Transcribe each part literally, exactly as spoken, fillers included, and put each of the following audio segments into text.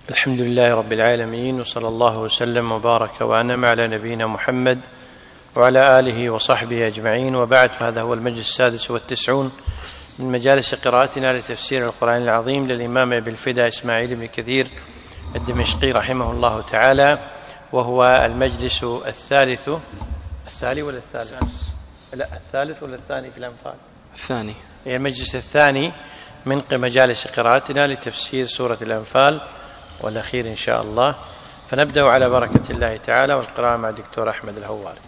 الحمد لله رب العالمين، وصلى الله وسلم وبارك وأنعم على نبينا محمد وعلى آله وصحبه أجمعين، وبعد، فهذا هو المجلس السادس والتسعون من مجالس قراءتنا لتفسير القرآن العظيم للإمام أبي الفداء إسماعيل بن كثير الدمشقي رحمه الله تعالى، وهو المجلس الثالث الثاني ولا الثالث؟ لا الثالث ولا الثاني في الأنفال؟ الثاني. هي المجلس الثاني من مجالس قراءتنا لتفسير سورة الأنفال والأخير إن شاء الله، فنبدأ على بركة الله تعالى والقراءة مع الدكتور أحمد الهواري.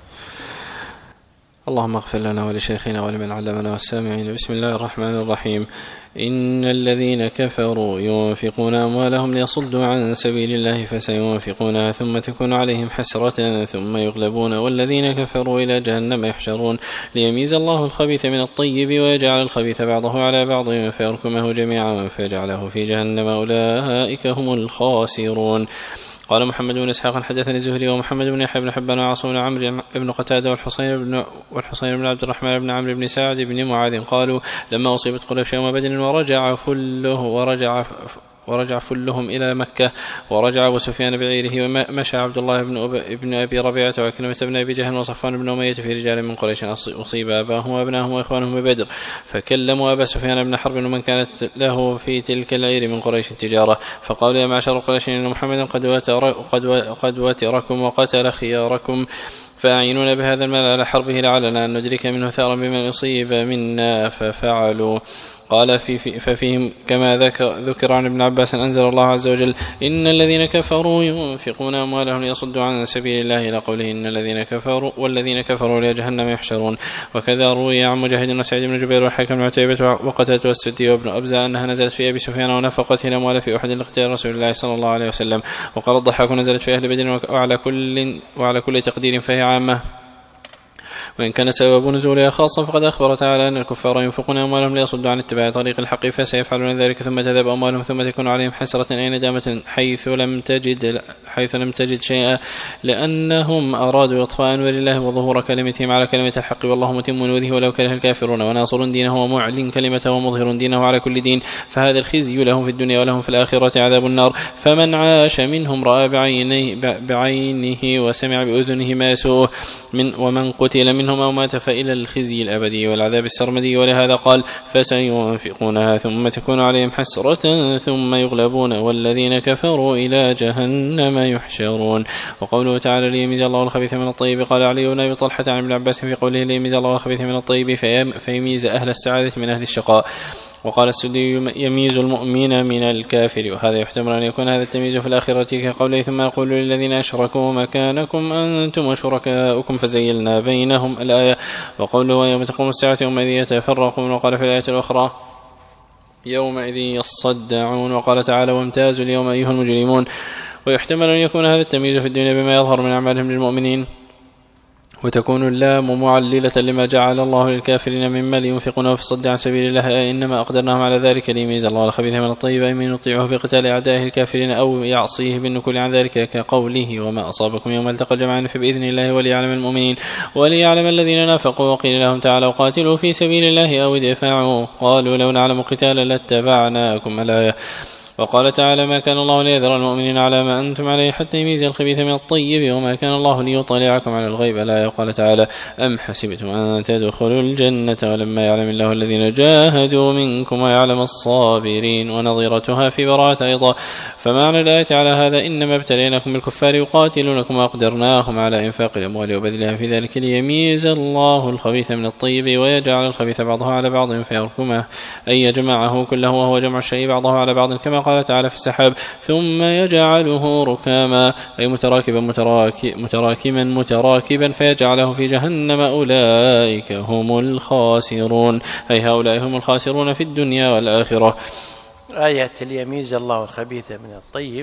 اللهم اغفر لنا ولشيخنا ولمن علمنا والسامعين. بسم الله الرحمن الرحيم. إن الذين كفروا ينفقون أموالهم ليصدوا عن سبيل الله فسينفقونها ثم تكون عليهم حسرة ثم يغلبون والذين كفروا إلى جهنم يحشرون ليميز الله الخبيث من الطيب ويجعل الخبيث بعضه على بعض فيركمه جميعا فيجعله في جهنم أولئك هم الخاسرون. قال محمد بن إسحاق حدثني الزهري ومحمد بن يحيى بن حبان وعاصم بن عمرو بن قتادة والحصين بن والحصين بن عبد الرحمن بن عمرو بن سعد بن معاذ قالوا لما أصيبت قريش يوم بدر ورجع فله ورجع ورجع فلهم إلى مكة ورجع أبو سفيان بعيره ومشى عبد الله بن, أب... ابن أبي ربيعة وعكرمة بن أبي جهل وصفوان بن أمية في رجال من قريش أصيب أباهم وأبناهم وإخوانهم ببدر فكلموا أبا سفيان بن حرب ومن كانت له في تلك العير من قريش التجارة فقالوا يا معشر قريش إن محمدا قد وتر... قد, و... قد وتركم وقتل خياركم فأعينون بهذا المال على حربه لعلنا أن ندرك منه ثارا بمن يصيب منا ففعلوا. قال في في ففيهم كما ذكر عن ابن عباس أنزل الله عز وجل إن الذين كفروا ينفقون أموالهم ليصدوا عن سبيل الله إلى قوله إن الذين كفروا والذين كفروا لجهنم يحشرون. وكذا روي عن مجاهد وسعيد بن جبير والحكم بن عتيبة وقتادة والسدي وابن أبزة أنها نزلت في أبي سفيان ونفقت الأموال في أحد لاختيار رسول الله صلى الله عليه وسلم. وقال الضحاك نزلت في أهل بدر وعلى كل وعلى كل تقدير فهي عامة وإن كان سبب نزولها خاصا فقد أخبر تعالى أن الكفار ينفقون أموالهم ليصدوا عن اتباع طريق الحق فسيفعلون ذلك ثم تذهب أموالهم ثم تكون عليهم حسرة أي ندامة حيث لم تجد حيث لم تجد شيئا لأنهم أرادوا إطفاء أنوار الله وظهور كلمتهم على كلمة الحق والله متم نوره ولو كره الكافرون وناصر دينه ومعلن كلمته ومظهر دينه على كل دين فهذا الخزي لهم في الدنيا ولهم في الآخرة عذاب النار. فمن عاش منهم رأى بعينه, بعينه وسمع بأذنه ما يسوءه من ومن قتل منهم أو مات فإلى الخزي الأبدي والعذاب السرمدي. ولهذا قال فسينفقونها ثم تكون عليهم حسرة ثم يغلبون والذين كفروا إلى جهنم يحشرون. وقوله تعالى ليميز الله الخبيث من الطيب قال علي بن أبي طلحة عن ابن عباس في قوله ليميز الله الخبيث من الطيب فيميز أهل السعادة من أهل الشقاء. وقال السدي يميز المؤمن من الكافر وهذا يحتمل أن يكون هذا التمييز في الآخرة كقوله ثم يقول للذين أشركوا مكانكم أنتم وشركاؤكم فزيلنا بينهم الآية. وقوله يوم تقوم الساعة يومئذ يتفرقون. وقال في الآية الأخرى يومئذ يصدعون. وقال تعالى وامتازوا اليوم أيها المجرمون. ويحتمل أن يكون هذا التمييز في الدنيا بما يظهر من أعمالهم للمؤمنين وتكون اللام معللة لما جعل الله للكافرين مما لينفقونه في الصد عن سبيل الله إنما أقدرناهم على ذلك ليميز الله الخبيث من الطيب أي من يطيعه بقتال أعدائه الكافرين أو يعصيه بالنكول عن ذلك كقوله وما أصابكم يوم التقى الجمعان فبإذن الله وليعلم المؤمنين وليعلم الذين نافقوا. وقيل لهم تعالوا قاتلوا في سبيل الله أو ادفعوا قالوا لو نعلم قتالا لاتبعناكم الآية. وقال تعالى ما كان الله ليذر المؤمنين على ما أنتم عليه حتى يميز الخبيث من الطيب وما كان الله ليطلعكم على الغيب لا. وقال تعالى أم حسبتم أن تدخلوا الجنة ولما يعلم الله الذين جاهدوا منكم ويعلم الصابرين. ونظيرتها في براءة أيضا. فمعنى الآية على هذا إنما ابتليناكم بالكفار يقاتلونكم وأقدرناهم على إنفاق الأموال وبذلها في ذلك ليميز الله الخبيث من الطيب ويجعل الخبيث بعضه على بعض فيركمه أي يجمعه كله وهو جمع الشيء بعضه على بعض كما قال تعالى في السحاب ثم يجعله ركاما أي متراكبا متراكما متراكبا فيجعله في جهنم أولئك هم الخاسرون أي هؤلاء هم الخاسرون في الدنيا والآخرة. آية ليميز الله الخبيث من الطيب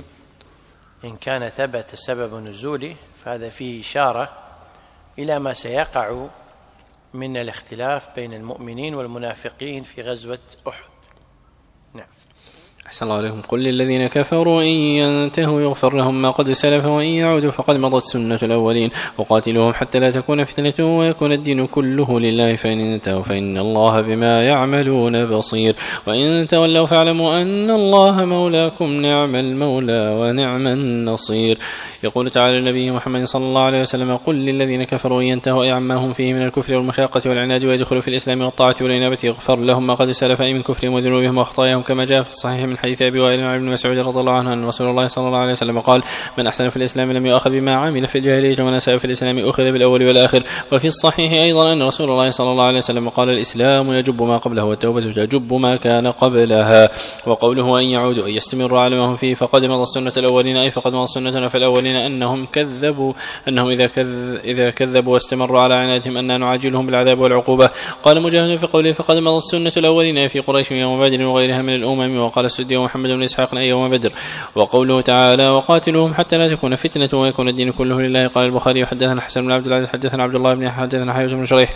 إن كان ثبت سبب نزوله فهذا فيه إشارة إلى ما سيقع من الاختلاف بين المؤمنين والمنافقين في غزوة أحد. نعم. أحسن الله عليكم. قل للذين كفروا إن ينتهوا يغفر لهم ما قد سلف وإن يعودوا فقد مضت سنة الأولين وقاتلوهم حتى لا تكون فتنة ويكون الدين كله لله فإن انتهوا فإن الله بما يعملون بصير وإن تولوا فاعلموا أن الله مولاكم نعم المولى ونعم النصير. يقول تعالى النبي محمد صلى الله عليه وسلم قل للذين كفروا إن ينتهوا أي عما هم فيه من الكفر والمشاقة والعناد ويدخلوا في الإسلام والطاعة والإنابة يغفر لهم ما قد سلف من كفرهم وذنوبهم وأخطائهم كما جاء في الصحيح من حديث أبي وائل عن ابن مسعود رضي الله عنه أن رسول الله صلى الله عليه وسلم قال من أحسن في الإسلام لم يؤخذ بما عمل في الجاهلية ومن أساء في الإسلام أخذ بالأول والآخر. وفي الصحيح أيضا أن رسول الله صلى الله عليه وسلم قال الإسلام يجب ما قبله والتوبة تجب ما كان قبلها. وقوله أن يعودوا أن يستمروا على ما هم فيه فقد مضى السنة الأولين أي فقد مضى السنة في الأولين أنهم كذبوا أنهم إذا, كذ إذا كذبوا واستمروا على عنادهم أن نعاجلهم بالعذاب والعقوبة. قال مجاهد في قوله فقد مضى السنة الأولين في قريش يوم بدر وغيرها من الأمم. وقال السدي ومحمد بن إسحاق أي يوم بدر. وقوله تعالى وقاتلوهم حتى لا تكون فتنة ويكون الدين كله لله. قال البخاري حدثنا حسن بن عبد العزيز حدثنا عبد الله بن حدثنا حيوة بن شريح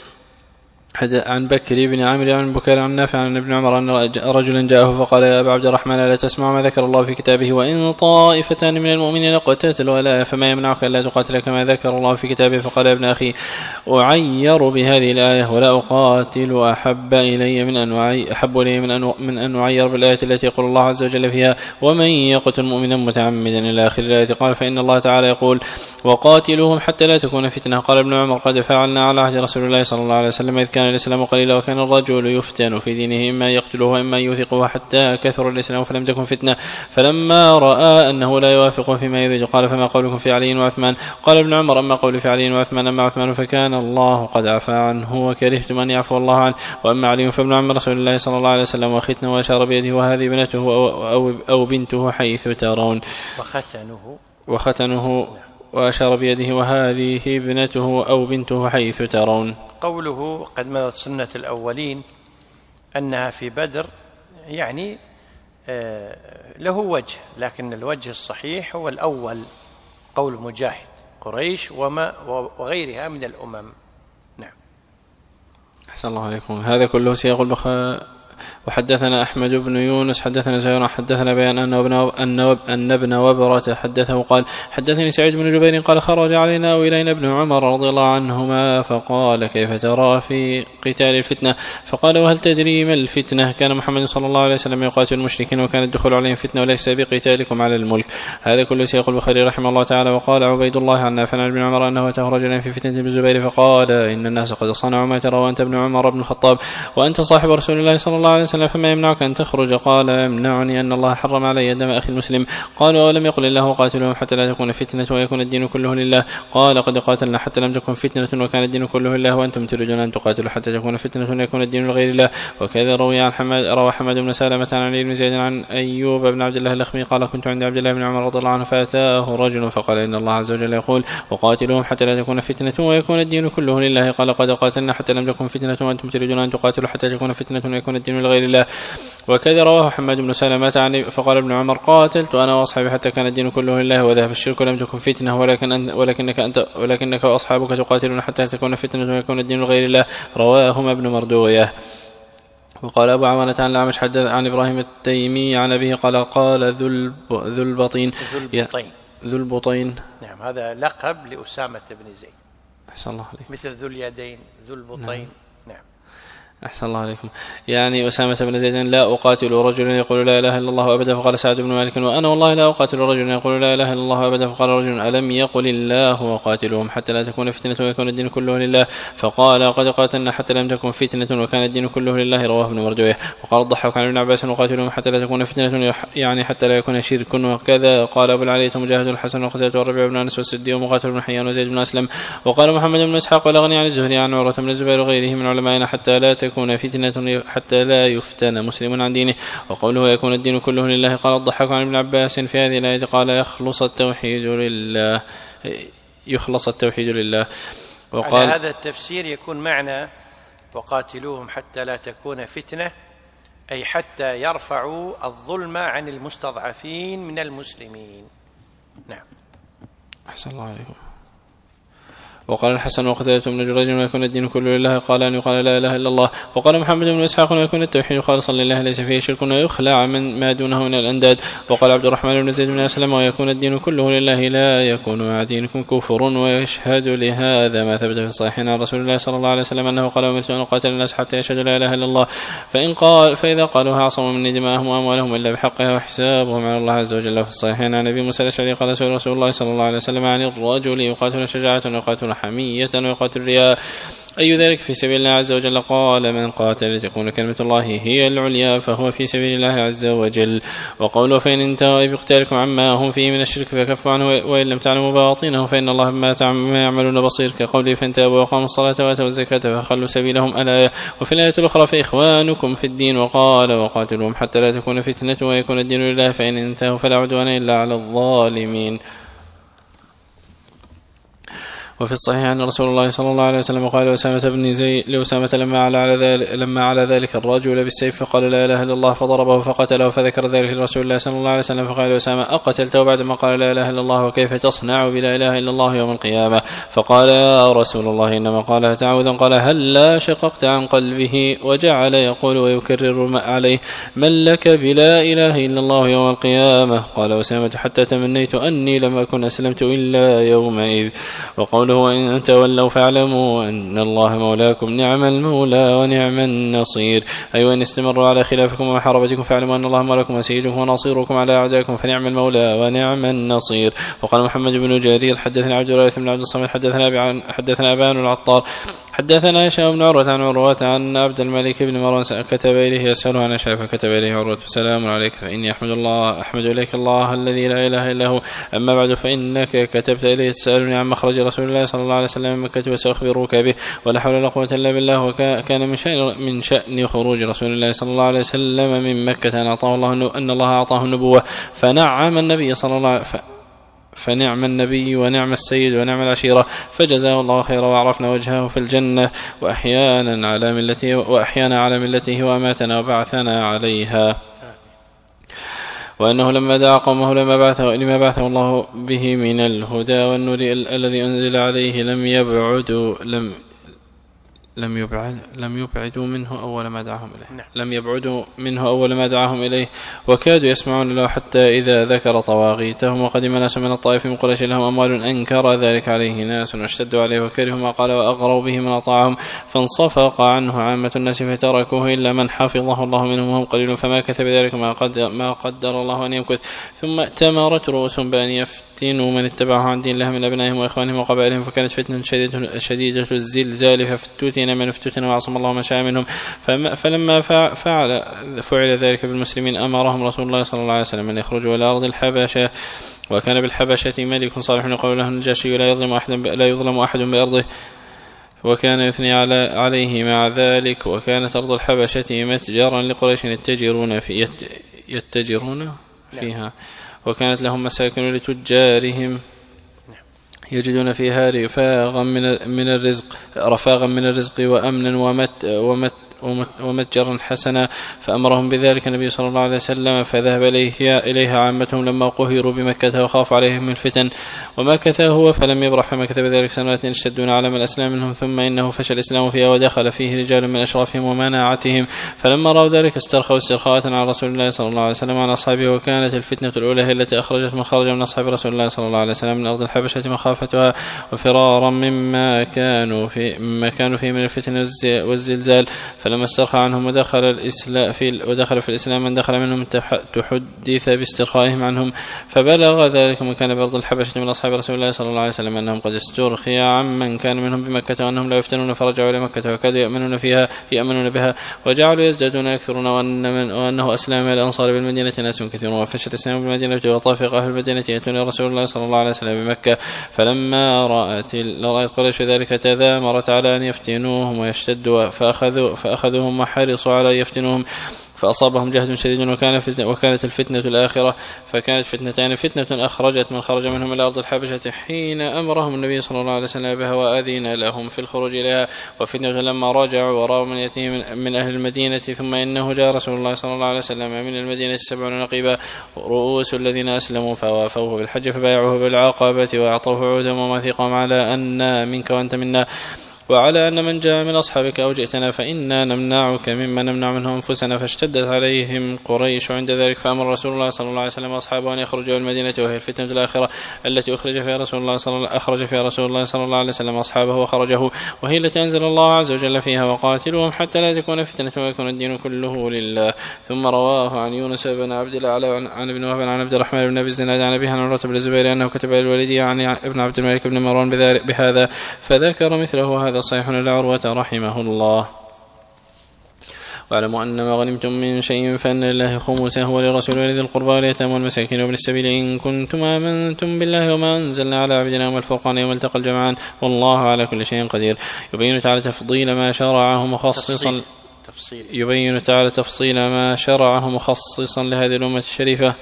عن بكر بن عامر عن بكير عن نافع عن ابن عمر أن رجلا جاءه فقال يا أبا عبد الرحمن لا تسمع ما ذكر الله في كتابه وإن طائفتان من المؤمنين اقتتلوا ولا فما يمنعك ألا تقاتل كما ذكر الله في كتابه. فقال يا ابن أخي أعير بهذه الآية ولا أقاتل أحب إلي من أن أحب إلي من أن من أن أعير بالآية التي يقول الله عز وجل فيها ومن يقتل مؤمنا متعمدا إلى آخر الآية. قال فإن الله تعالى يقول وقاتلوهم حتى لا تكون فتنة. قال ابن عمر قد فعلنا على عهد رسول الله صلى الله عليه وسلم إذ كان الإسلام قليلا وكان الرجل يفتن في دينه إما يقتله وإما يوثقه حتى كثر الإسلام فلم تكن فتنة فلما رأى أنه لا يوافقه فيما يريد قال فما قولكم في علي وعثمان. قال ابن عمر أما قولي في علي وعثمان أما عثمان فكان الله قد عفى عنه وكرهتم أن يعفو الله عنه وأما علي فابن عم رسول الله صلى الله عليه وسلم وختنه وأشار بيده وهذه بنته أو, أو, أو بنته حيث ترون وختنه وختنه وأشار بيده وهذه ابنته أو بنته حيث ترون. قوله قد مضت سنة الأولين أنها في بدر يعني له وجه لكن الوجه الصحيح هو الأول قول مجاهد قريش وما وغيرها من الأمم. نعم. أحسن الله عليكم. هذا كله سياق البخاري. وحدثنا أحمد بن يونس حدثنا زهير حدثنا بيان أن ابن وبرة حدثه قال حدثني سعيد بن جبير قال خرج علينا وإلينا ابن عمر رضي الله عنهما فقال كيف ترى في قتال الفتنة فقال وهل تدري ما الفتنة. كان محمد صلى الله عليه وسلم يقاتل المشركين وكان الدخول عليهم فتنة وليس بقتالكم على الملك. هذا كله سياق البخاري رحمه الله تعالى. وقال عبيد الله عن نافع عن ابن عمر أنه أتاه رجلا في فتنة بالزبير فقال إن الناس قد صنعوا ما ترى وأنت ابن عمر بن الخطاب وأنت صاحب رسول الله صلى الله عليه وسلم فما يمنعك أن تخرج. قال يمنعني أن الله حرم علي دم أخي المسلم. قال ولم يقل الله قاتلهم حتى لا تكون فتنة ويكون الدين كله لله. قال قد قاتلنا حتى لم تكن فتنة وكان الدين كله لله وأنتم تريدون أن تقاتلوا حتى تكون فتنة ويكون الدين لغير الله. وكذا روي عن حمد روى حمد بن سلمة عن علي بن زيد عن أيوب بن عبد الله اللخمي قال كنت عند عبد الله بن عمر رضي الله عنه فأتاه رجل فقال إن الله عز وجل يقول وقاتلهم حتى لا تكون فتنة ويكون الدين كله لله. قال قد قاتلنا حتى لم تكن فتنة وأنتم تريدون أن تقاتلوا حتى تكون فتنة ويكون الدين لغير الله. وكذا رواه حماد بن سلمة عن فقال ابن عمر قاتلت أنا وأصحابي حتى كان الدين كله لله وذهب الشرك ولم تكن فتنة ولكن أن ولكنك أنت ولكنك وأصحابك تقاتلون حتى تكون فتنة ويكون الدين لغير الله. رواهما ابن مردوية. وقال أبو عوانة عن الأعمش حدث عن إبراهيم التيمي عن أبيه قال قال ذو البطين ذو البطين. نعم هذا لقب لأسامة بن زيد. أحسن الله عليك. مثل ذو اليدين ذو البطين. نعم. أحسن الله عليكم. يعني أسامة بن زيد لا أقاتل رجلا يقول لا إله إلا الله أبدا. فقال سعد بن مالك وأنا والله لا أقاتل رجلا يقول لا إله إلا الله أبدا. فقال رجل ألم يقل الله وقاتلهم حتى لا تكون فتنة ويكون الدين كله لله. فقال قد قاتلنا حتى لم تكن فتنة وكان الدين كله لله. رواه ابن مردويه. وقال الضحاك عن ابن عباس وقاتلهم حتى لا تكون فتنة يعني حتى لا يكون شرك. وكذا قال أبو العلي مجاهد الحسن وقتادة والربيع بن أنس والسدي ومقاتل بن حيان وزيد بن أسلم. وقال محمد بن إسحاق والأغني عن الزهري عن عروة بن الزبير وغيره من علمائنا حتى لا تكون فتنة حتى لا يفتن مسلم عن دينه. وقوله يكون الدين كله لله. قال الضحاك عن ابن عباس في هذه الآية قال يخلص التوحيد لله يخلص التوحيد لله. وقال هذا التفسير يكون معنى وقاتلوهم حتى لا تكون فتنة أي حتى يرفعوا الظلم عن المستضعفين من المسلمين. نعم. أحسن الله عليكم. وقال الحسن وقتادة بن جريج ويكون الدين كله لله قال أن يقال لا إله إلا الله. وقال محمد بن إسحاق ويكون التوحيد خالصا لله ليس فيه شرك ويخلع من ما دونه من الأنداد. وقال عبد الرحمن بن زيد بن أسلم ويكون الدين كله لله لا يكون مع دينكم كفر. ويشهد لهذا ما ثبت في الصحيحين عن رسول الله صلى الله عليه وسلم أنه قال أمرت أن أقاتل الناس حتى يشهدوا لا إله إلا الله فإن قال فإذا قالوها عصموا مني دماءهم وأموالهم إلا بحقها وحسابهم على الله عز وجل. في الصحيحين عن أبي موسى الأشعري قال سئل رسول الله صلى الله عليه وسلم عن الرجل يقاتل شجاعة ويقاتل حمية ويقاتل رياء أي ذلك في سبيل الله عز وجل؟ قال من قاتل لتكون كلمة الله هي العليا فهو في سبيل الله عز وجل. وقوله فإن انتهوا بقتالكم عما هم فيه من الشرك فكفوا عنه وإن لم تعلموا باطنه فإن الله ما يعملون بصير كقوله فإن تابوا وقاموا الصلاة وآتوا الزكاة فخلوا سبيلهم الآية. وفي الآية الأخرى فإخوانكم في الدين وقال وقاتلهم حتى لا تكون فتنة ويكون الدين لله فإن انتهوا فلا عدوان إلا على الظالمين. وفي الصحيح أن رسول الله صلى الله عليه وسلم قال لأسامة بن زيد لأسامة لما على ذلك لما على ذلك الرجل بالسيف فقال لا إله إلا الله فضربه فقتله فذكر ذلك لرسول الله صلى الله عليه وسلم فقال لأسامة أقتلته بعدما قال لا إله إلا الله وكيف تصنع بلا إله إلا الله يوم القيامة؟ فقال يا رسول الله إنما قالها تعوذا. قال هل لا شققت عن قلبه؟ وجعل يقول ويكرر عليه من لك بلا إله إلا الله يوم القيامة؟ قال أسامة حتى تمنيت أني لم أكن أسلمت إلا يومئذ. وقوله وإن تولوا فاعلموا أن الله مولاكم نعم المولى ونعم النصير أي وإن استمروا على خلافكم ومحاربتكم فاعلموا أن الله مولاكم وسيدكم ونصيركم على أعدائكم فنعم المولى ونعم النصير. وقال محمد بن جرير حدثنا عبد الوارث بن عبد الصمد حدثنا حدثنا أبان العطار حدثنا هشام بن عروة عن عروة عن عبد الملك بن مروان كتب إليه يسأله عن أشعة فكتب إليه عروة سلام عليك فإني أحمد الله أحمد إليك الله الذي لا إله إلا هو أما بعد فإنك كتبت إليه تسألني عن مخرج رسول الله صلى الله عليه وسلم من مكة وسأخبرك به ولا حول ولا قوة إلا بالله. وكان من شأن من شأن خروج رسول الله صلى الله عليه وسلم من مكة أن أعطاه الله أن الله أعطاه النبوة فنعم النبي صلى الله عليه وسلم فنعم النبي ونعم السيد ونعم العشيرة فجزاه الله خيرا وعرفنا وجهه في الجنة وأحيانا على ملته وأحيانا على ملته وأماتنا وبعثنا عليها. وأنه لما دعا قومه لما بعثه لما بعثه الله به من الهدى والنور الذي أنزل عليه لم يبعدوا لم لم يبعد لم يبعدوا منه أول ما دعاهم إليه نعم. لم يبعدوا منه أول ما دعاهم إليه وكادوا يسمعون له حتى إذا ذكر طواغيتهم وقدم ناس من الطائف من قريش لهم أموال أنكر ذلك عليه ناس واشتدوا عليه وكرهوا ما قال وأغروا به من أطاعهم فانصفق عنه عامة الناس فتركوه إلا من حفظه الله منهم وهم قليل فما كتب ذلك ما قدر, ما قدر الله أن يمكث. ثم اتمرت رؤوس بأن يفتنوا من اتبعه عن دين الله من أبنائهم وإخوانهم وقبائلهم فكانت فتنة شديدة, شديدة الزلزال ففتوتين من افتتن وعصم الله من شاء منهم. فلما فعل فعل ذلك بالمسلمين أمرهم رسول الله صلى الله عليه وسلم أن يخرجوا إلى أرض الحبشة وكان بالحبشة ملك صالح يقول له النجاشي لا يظلم أحد لا يظلم أحد بأرضه وكان يثني على عليه مع ذلك. وكانت أرض الحبشة متجرا لقريش يتجرون في يتجرون فيها وكانت لهم مساكن لتجارهم يجدون فيها رفاغا من من الرزق رفاغا من الرزق وأمنا ومت ومت ومتجرا حسنا فأمرهم بذلك النبي صلى الله عليه وسلم فذهب إليها عامتهم لما قهروا بمكة وخاف عليهم من الفتن وما كثاه هو فلم يبرح فما كتب ذلك سنوات اشتدون على من الأسلام منهم ثم إنه فشل الإسلام فيها ودخل فيه رجال من أشرافهم ومناعتهم فلما رأوا ذلك استرخوا استرخاءات على رسول الله صلى الله عليه وسلم وعلى أصحابه. وكانت الفتنة الأولى هي التي أخرجت من خرج من أصحاب رسول الله صلى الله عليه وسلم من أرض الحبشة مخافتها وفرارا مما كانوا في مما كانوا فيه من الفتن والزلزال فلما استرخى عنهم ودخل الإسلام في ودخل في الإسلام من دخل منهم تحدث باسترخائهم عنهم فبلغ ذلك من كان بأرض الحبشة من أصحاب رسول الله صلى الله عليه وسلم أنهم قد استرخي عمن كان منهم بمكة وأنهم لا يفتنون فرجعوا إلى مكة وكادوا يأمنون فيها يأمنون بها وجعلوا يزدادون يكثرون وأنه أسلم الأنصار بالمدينة ناس كثيرون وفشى الإسلام بالمدينة وطافق أهل المدينة يأتون رسول الله صلى الله عليه وسلم بمكة فلما رأت رأت قريش ذلك تذامرت على أن يفتنوهم ويشتدوا فأخذوا فأخذوهم وحرصوا على يفتنوهم فأصابهم جهد شديد وكان وكانت الفتنة الآخرة فكانت فتنتان فتنة أخرجت من خرج منهم إلى أرض الحبشة حين أمرهم النبي صلى الله عليه وسلم بها وأذن لهم في الخروج إليها وفتنة لما رجعوا ورأوا من يأتيهم من أهل المدينة ثم إنه جاء رسول الله صلى الله عليه وسلم من المدينة سبعون نقيبا رؤوس الذين أسلموا فوافوه بالحج فبايعوه بالعقبة وأعطوه عودا ومواثيقهم على أن منك وأنت منا وعلى أن من جاء من أصحابك أو جئتنا فإنا نمنعك مما نمنع منه أنفسنا فاشتدت عليهم قريش عند ذلك فأمر رسول الله صلى الله عليه وسلم أصحابه أن يخرجوا المدينة وهي الفتنة الآخرة التي أخرج فيها رسول الله صلى الله أخرج فيها رسول الله صلى الله عليه وسلم أصحابه وخرجه وهي التي أنزل الله عز وجل فيها وقاتلوهم حتى لا تكون فتنة ويكون الدين كله لله. ثم رواه عن يونس بن عبد الله عن ابن وهب عن عبد الرحمن بن أبي الزناد عن أبيه عن عروة بن الزبير أنه كتب إلى الوليد عن ابن عبد الملك بن مروان بهذا فذكر مثله هذا صحيح لعروة رحمه الله. واعلموا أن ما غنمتم من شيء فأن لله خمسه ولرسوله ولذي القربى واليتامى والمساكين وابن السبيل إن كنتم آمنتم بالله وما أنزلنا على عبدنا يوم الفرقان يوم التقى الجمعان والله على كل شيء قدير. يبين تعالى تفضيل ما شرعه مخصصا تفصيل. يبين تعالى تفصيل ما شرعه مخصصا لهذه الأمة الشريفة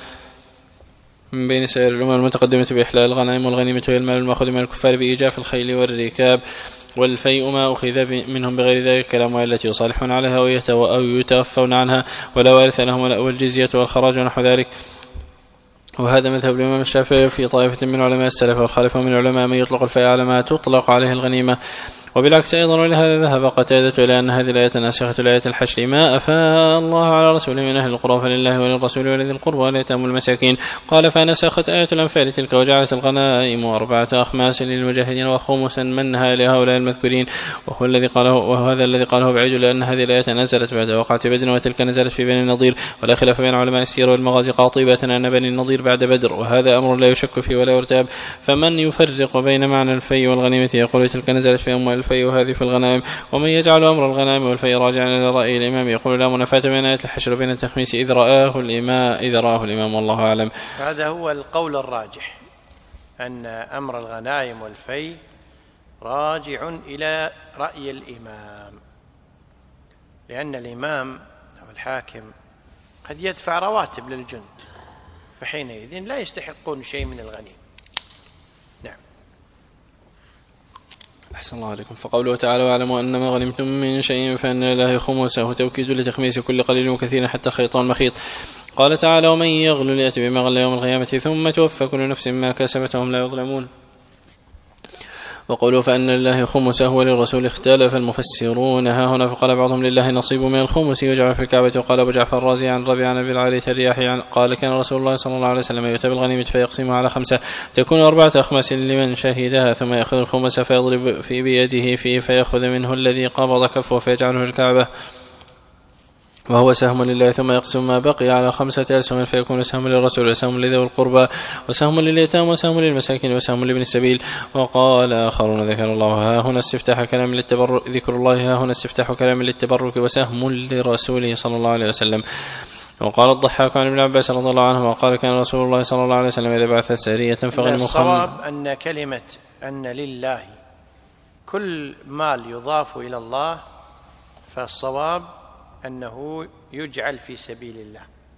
من بين سائر الأمم المتقدمة بإحلال الغنائم والغنيمة والمال المأخوذ من الكفار بإيجاف الخيل والركاب والفيء ما أخذ منهم بغير ذلك كالأموال التي يصالحون عليها أو يتوفون عنها ولا وارث لهم والجزية والخراج ونحو ذلك. وهذا مذهب الإمام الشافعي في طائفة من علماء السلف والخلفاء من علماء من يطلق الفيء على ما تطلق عليه الغنيمة وبالعكس أيضا ولهذا ذهب قتادة إلى أن هذه الآية ناسخة لآية الحشر ما أفاء الله على رسوله من أهل القرى فلله وللرسول ولذي القربى واليتامى والمساكين قال فنسخت آية الأنفال تلك وجعلت الغنائم أربعة أخماس للمجاهدين وخمسا منها لهؤلاء المذكورين وهو الذي قاله وهذا الذي قاله بعيد لأن هذه الآية نزلت بعد وقعة بدر وتلك نزلت في بني النضير ولا خلاف بين علماء السير والمغازي قاطبة أن بني النضير بعد بدر وهذا أمر لا يشك فيه ولا يرتاب. فمن يفرق بين معنى الفي والغنيمة يقول تلك نزلت في أموال الفي وهذه في الغنائم ومن يجعل أمر الغنائم والفي راجعا إلى رأي الإمام يقول لا منافاة بين آية الحشر وبين التخميس إذ رآه الإمام إذا رآه الإمام والله أعلم. هذا هو القول الراجح أن أمر الغنائم والفي راجع إلى رأي الإمام لأن الإمام أو الحاكم قد يدفع رواتب للجند فحينئذ لا يستحقون شيء من الغنيمة. نعم. أحسن الله عليكم. فقوله تعالى واعلموا أن ما غنمتم من شيء فأن لله خمسه توكيد لتخميس كل قليل وكثير حتى الخيطان مخيط. قال تعالى ومن يغل يأتي بما غل يوم القيامة ثم توفى كل نفس ما كسبت وهم لا يظلمون. وقولوا فأن لله خمسه وللرسول اختلف المفسرون ها هنا فقال بعضهم لله نصيب من الخمس يجعل في الكعبة. وقال أبو جعفر الرازي عن ربيع عن أبي العالية الرياحي قال كان رسول الله صلى الله عليه وسلم يؤتى بالغنيمة فيقسمها على خمسة تكون أربعة أخماس لمن شهدها ثم يأخذ الخمس فيضرب في بيده فيه فيأخذ منه الذي قبض كفه فيجعله الكعبة وهو سهم لله ثم يقسم ما بقي على خمسة أسهم فيكون سهم للرسول وسهم لذوي القربى وسهم لليتامى وسهم للمساكين وسهم لابن السبيل. وقال آخرون ذكر الله ها هنا استفتاح كلام للتبرك ذكر الله ها هنا استفتاح كلام للتبرك وسهم لرسوله صلى الله عليه وسلم. وقال الضحاك عن ابن عباس رضي الله عنه وقال كان رسول الله صلى الله عليه وسلم إذا بعث سارية فغنموا خمسة. الصواب أن كلمة أن لله كل مال يضاف إلى الله فالصواب أنه يجعل في سبيل الله.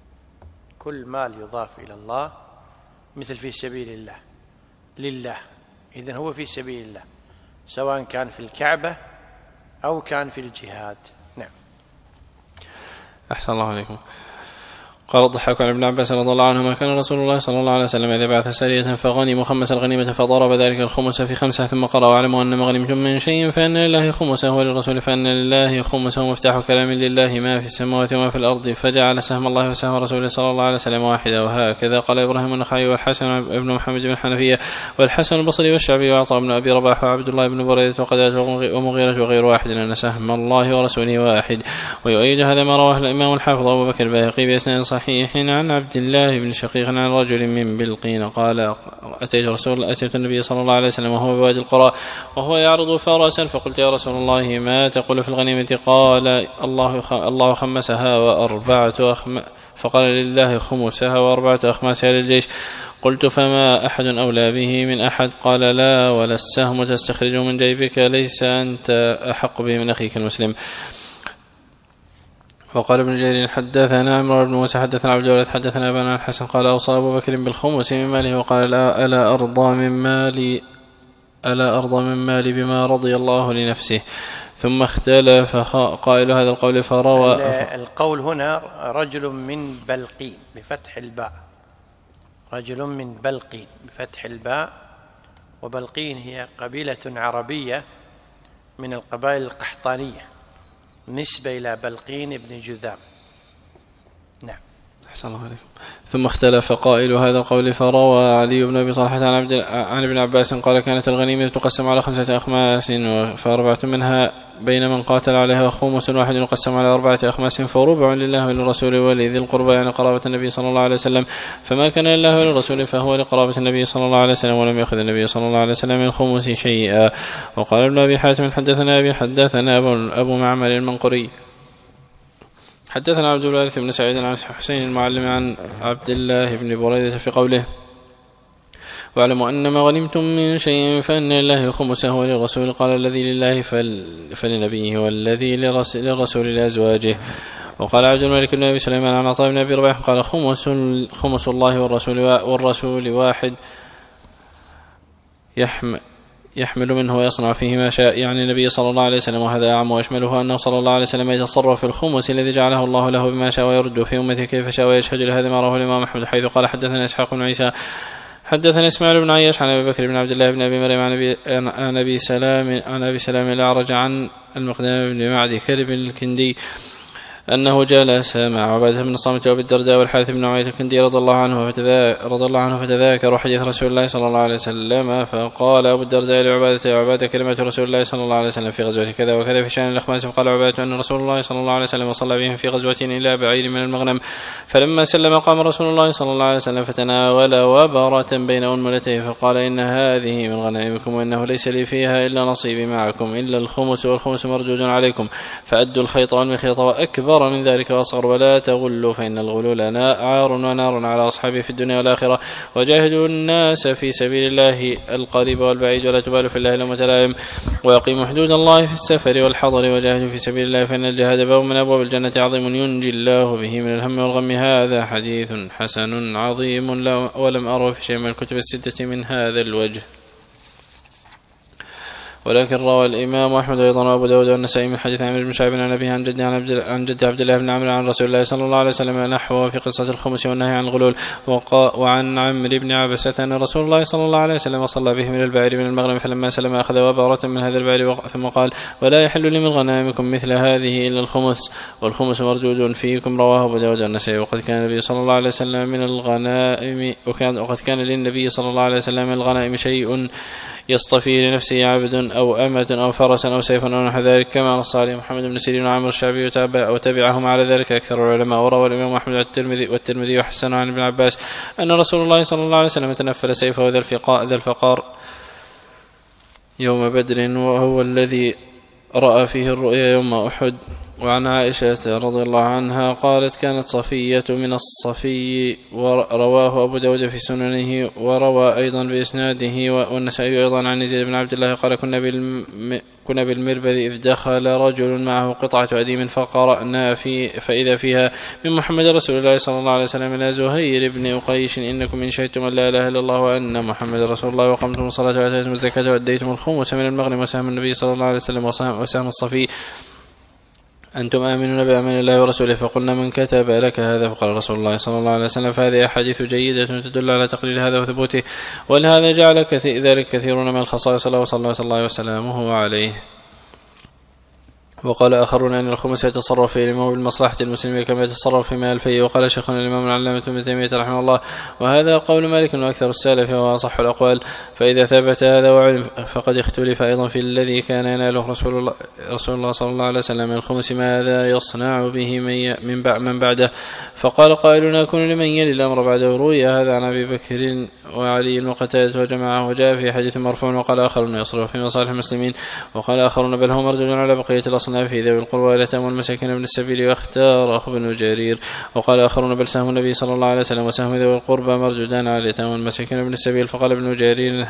كل مال يضاف إلى الله مثل في سبيل الله لله إذن هو في سبيل الله سواء كان في الكعبة أو كان في الجهاد. نعم. أحسن الله عليكم. قال الضحاك عن ابن عباس رضي الله عنهما كان رسول الله صلى الله عليه وسلم إذا بعث سارية فغنموا خمس الغنيمة فضرب ذلك الخمس في خمسة ثم قرأ واعلموا أن ما غنمتم من شيء فأن لله خمسه وللرسول فأن لله خمسه مفتاح كلام لله ما في السماوات وما في الأرض فجعل سهم الله وسهم رسوله صلى الله عليه وسلم واحدا. وهكذا قال إبراهيم النخعي والحسن بن محمد بن حنفية والحسن البصري والشعبي وعطاء بن أبي رباح وعبد الله بن بريدة وقتادة ومغيرة وغير واحد أن سهم الله ورسوله واحد. ويؤيد هذا ما رواه الإمام الحافظ أبو بكر البيهقي بإسناد صحيح عن عبد الله بن شقيق عن رجل من بلقين قال أتيت رسول أتيت النبي صلى الله عليه وسلم وهو بوادي القرى وهو يعرض فرسا فقلت يا رسول الله ما تقول في الغنيمة؟ قال الله الله خمسها وأربعة أخم فقال لله خمسها وأربعة أخماسها للجيش. قلت فما أحد أولى به من أحد؟ قال لا ولا السهم تستخرجه من جيبك ليس أنت أحق به من أخيك المسلم. وقال ابن جرير حدثنا عمرو بن موسى حدثنا عبد الولد حدثنا ابن الحسن قال أوصى أبو بكر بالخمس من ماله وقال لا ألا أرضى من مالي ألا أرضى من مالي بما رضي الله لنفسه. ثم اختلف قائل هذا القول فروى. القول هنا رجل من بلقين بفتح الباء، رجل من بلقين بفتح الباء، وبلقين هي قبيلة عربية من القبائل القحطانية نسبة إلى بلقين بن جذام. نعم. أحسن الله عليكم. ثم اختلف قائل هذا القول فروى علي بن أبي طلحة عن, عبد عن ابن عباس قال كانت الغنيمة تقسم على خمسة أخماس فأربعة منها بين من قاتل عليها وخمس واحد يقسم على أربعة أخماس فربع لله وللرسول ولذي القربى يعني قرابة النبي صلى الله عليه وسلم، فما كان لله وللرسول فهو لقرابة النبي صلى الله عليه وسلم ولم يأخذ النبي صلى الله عليه وسلم من الخمس شيئا. وقال ابن أبي حاتم حدثنا أبي حدثنا أبو معمر المنقري حدثنا عبد الوارث بن سعيد عن حسين المعلم عن عبد الله بن بريدة في قوله واعلموا أن ما غنمتم من شيء فأن لله خمسه وللرسول قال الذي لله فلنبيه والذي للرسول لأزواجه. وقال عبد الملك بن أبي سليمان عن عطاء بن أبي رباح قال خمس, خمس الله والرسول, والرسول واحد يحمل يحمل منه ويصنع فيه ما شاء يعني النبي صلى الله عليه وسلم. وهذا أعم وأشمله أنه صلى الله عليه وسلم يتصرف في الخمس الذي جعله الله له بما شاء ويرد في أمته كيف شاء ويشهد لهذا ما رواه الإمام أحمد حيث قال حدثنا إسحاق بن عيسى حدثنا إسماعيل بن عياش عن أبي بكر بن عبد الله بن أبي مريم عن أبي سلام عن أبي سلام الأعرج عن المقدام بن معدي كرب الكندي أنه جلس مع عبادة بن الصامت وأبي الدرداء والحارث بن عمية الكندي رضي الله عنه رضي الله عنه فتذاكروا حديث رسول الله صلى الله عليه وسلم فقال أبو الدرداء لعبادة يا عبادة كلمة رسول الله صلى الله عليه وسلم في غزوة كذا وكذا في شأن الأخماس فقال عبادة أن رسول الله صلى الله عليه وسلم وصلى بهم في غزوة إلى بعير من المغنم فلما سلم قام رسول الله صلى الله عليه وسلم فتناول وبرة بين أنملتيه فقال إن هذه من غنائمكم وإنه ليس لي فيها إلا نصيبي معكم إلا الخمس والخمس مردود عليكم فأدوا الخيط والمخيط وأكبر من ذلك وأصغر ولا تغلوا فإن الغلول عار ونار على أصحابه في الدنيا والآخرة وجاهدوا الناس في سبيل الله القريب والبعيد ولا تبالوا في الله لومة لائم ويقيموا حدود الله في السفر والحضر وجاهدوا في سبيل الله فإن الجهاد باب من أبواب الجنة عظيم ينجي الله به من الهم والغم. هذا حديث حسن عظيم ولم أره في شيء من الكتب الستة من هذا الوجه. ولكن روى الإمام أحمد أيضا وأبو داود والنسائي من حديث عمرو بن شعيب عن أبيه عن جده عن جد عبد الله بن عمرو عن رسول الله صلى الله عليه وسلم نحوه في قصة الخمس والنهي عن الغلول. وعن عمرو بن عبسة أن رسول الله صلى الله عليه وسلم صلى به من البعير من المغنم فلما سلم أخذ وبارة من هذا البعير ثم قال ولا يحل لي من غنائمكم مثل هذه إلا الخمس والخمس مردود فيكم. رواه أبو داود والنسائي. وقد كان النبي صلى الله عليه وسلم من الغنائم وكان وقد كان للنبي صلى الله عليه وسلم من الغنائم شيء يصطفي لنفسه عبد أو أمة أو فرسا أو سيفا أو نحو ذلك كما نص عليه محمد بن سيرين وعمر الشعبي وتبعهم على ذلك أكثر العلماء. وروى الإمام أحمد والترمذي والترمذي وحسن عن ابن عباس أن رسول الله صلى الله عليه وسلم تنفل سيفه ذا الفقار, ذا الفقار يوم بدر وهو الذي رأى فيه الرؤيا يوم أحد. وعن عائشة رضي الله عنها قالت كانت صفية من الصفي ورواه أبو داود في سننه وروى أيضا بإسناده والنسائي أيضا عن يزيد بن عبد الله قال كنا بالم كنا بالمربذ إذ دخل رجل معه قطعة أديم فقرأنا في فإذا فيها من محمد رسول الله صلى الله عليه وسلم إلى زهير بن أقيش إنكم إن شهدتم أن لا إله إلا الله وأن محمد رسول الله وقمتم الصلاة وآتيتم الزكاة وأديتم الخمس من المغنم وسهم النبي صلى الله عليه وسلم وسهم الصفي أنتم آمنون بأمان الله ورسوله فقلنا من كتب لك هذا فقال رسول الله صلى الله عليه وسلم. فهذه أحاديث جيدة تدل على تقرير هذا وثبوته ولهذا جعل ذلك كثيرون من الخصائص له صلى الله وسلامه عليه. وقال آخرون أن الخمس يتصرف في الإمام بالمصلحة المسلمين كما يتصرف في مال الفيء. وقال شيخنا الإمام العلامة ابن تيمية رحمه الله وهذا قول مالك وأكثر السلف وهو أصح الأقوال. فإذا ثبت هذا وعلم فقد اختلف أيضا في الذي كان يناله رسول الله, رسول الله صلى الله عليه وسلم من الخمس ماذا يصنع به من, من بعده. فقال قائلون يكون لمن يلي الأمر بعده. روي هذا عن أبي بكر وعلي وقتادة وجماعة وجاء في حديث مرفوع. وقال آخرون يصرف في مصالح المسلمين. وقال آخرون بل هو مردود على بقية الأصناف الأصناف في ذوي القربى واليتامى والمساكين وابن السبيل. واختار ابن جرير وقال آخرون بل سهم النبي صلى الله عليه وسلم وسهم ذوي القربى مردودان على اليتامى والمساكين وابن السبيل. فقال ابن جرير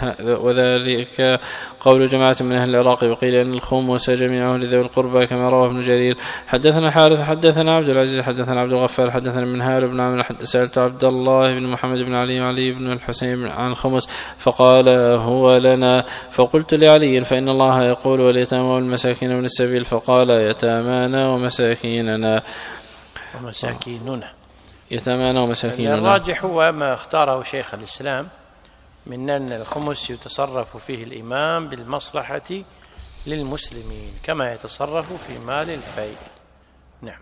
وذلك قول جماعة من أهل العراق، وقيل أن الخمس جميعه لذوي القربى كما رواه ابن جرير. حدثنا حارث حدثنا عبد العزيز حدثنا عبد الغفار حدثنا منهال بن عامر سألت عبد الله بن محمد بن علي وعلي بن الحسين عن الخمس فقال هو لنا. فقلت لعلي فإن الله يقول واليتامى والمساكين وابن السبيل، فقال يتامانا ومساكيننا ومساكيننا يتامانا ومساكيننا. الراجح هو ما اختاره شيخ الإسلام من أن الخمس يتصرف فيه الإمام بالمصلحة للمسلمين كما يتصرف في مال الفيء. نعم.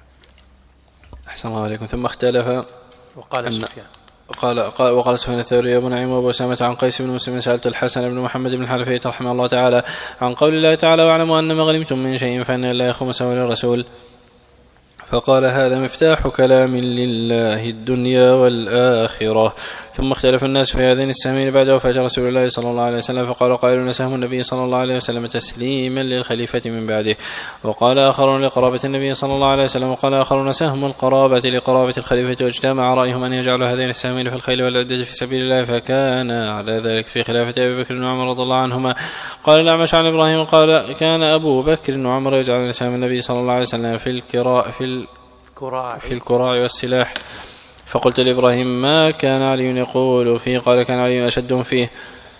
أحسن الله عليكم. ثم اختلف وقال سفيان قال قال وقال سفيان الثوري أبو نعيم وأبو أسامة عن قيس بن مسلم سألت الحسن بن محمد بن الحنفية رحمه الله تعالى عن قول الله تعالى واعلموا أن ما غنمتم من شيء فإن لله خمسه وللرسول، فقال هذا مفتاح كلام لله الدنيا والآخرة. ثم اختلف الناس في هذين السهمين بعد وفاة رسول الله صلى الله عليه وسلم، فقال قائلون سهم النبي صلى الله عليه وسلم تسليما للخليفة من بعده، وقال آخرون لقرابة النبي صلى الله عليه وسلم، وقال آخرون سهم القرابة لقرابة الخليفة. واجتمع رأيهم أن يجعلوا هذين السهمين في الخيل والعدة في سبيل الله، فكان على ذلك في خلافة أبي بكر وعمر رضي الله عنهما. قال الأعمش عن إبراهيم قال كان أبو بكر وعمر يجعلون سهم النبي صلى الله عليه وسلم في الكراء في ال في الكراع والسلاح. فقلت لإبراهيم ما كان علي يقول فيه؟ قال كان علي أشدهم فيه.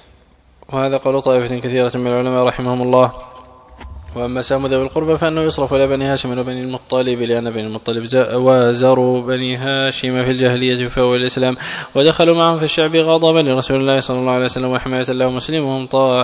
وهذا قول طائفة كثيرة من العلماء رحمهم الله. وأما سهم ذوي القربى فإنه يصرف إلى بني هاشم وبني المطلب، لأن بني المطلب وازروا بني هاشم في الجاهلية فهو الإسلام، ودخلوا معهم في الشعب غضبا لرسول الله صلى الله عليه وسلم وحماية الله، مسلمهم طاعة